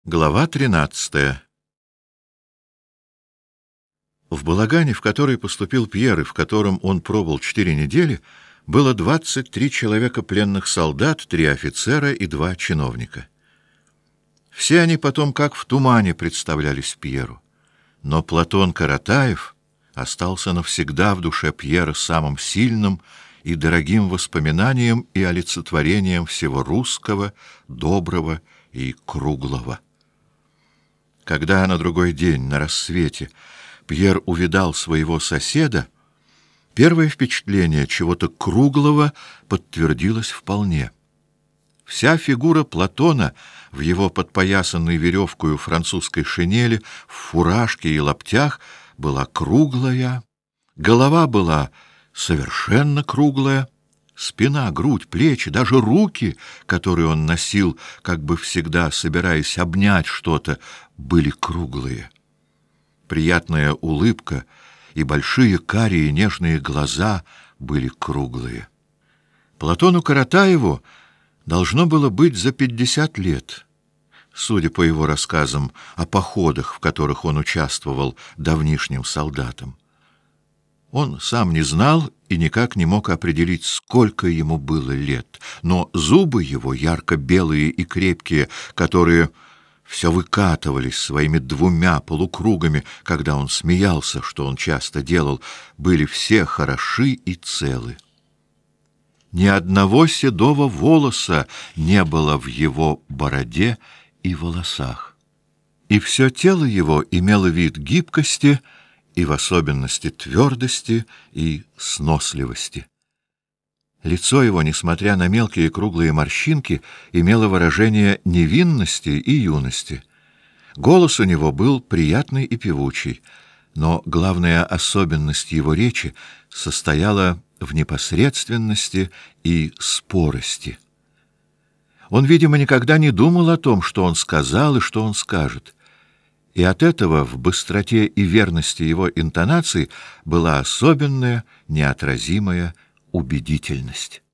Глава 13. В балагане, в который поступил Пьер и в котором он пробыл 4 недели, было 23 человека пленных солдат, 3 офицера и 2 чиновника. Все они потом как в тумане представлялись Пьеру. Но Платон Каратаев остался навсегда в душе Пьера самым сильным и дорогим воспоминанием и олицетворением всего русского, доброго и круглого. Когда на другой день, на рассвете, Пьер увидал своего соседа, первое впечатление чего-то круглого подтвердилось вполне. Вся фигура Платона в его подпоясанной веревкою французской шинели, в фуражке и лаптях была круглая, голова была совершенно круглая, спина, грудь, плечи, даже руки, которые он носил, как бы всегда собираясь обнять что-то, были круглые. Приятная улыбка и большие карие нежные глаза были круглые. Платону Каратаеву должно было быть за 50 лет, судя по его рассказам о походах, в которых он участвовал давнишним солдатом. Он сам не знал и никак не мог определить, сколько ему было лет, но зубы его, ярко-белые и крепкие, которые все выкатывались своими 2 полукругами, когда он смеялся, что он часто делал, были все хороши и целы. Ни одного седого волоса не было в его бороде и волосах. И все тело его имело вид гибкости и в особенности твердости и сносливости. Лицо его, несмотря на мелкие круглые морщинки, имело выражение невинности и юности. Голос у него был приятный и певучий, но главная особенность его речи состояла в непосредственности и спорости. Он, видимо, никогда не думал о том, что он сказал и что он скажет. И от этого в быстроте и верности его интонаций была особенная, неотразимая убедительность.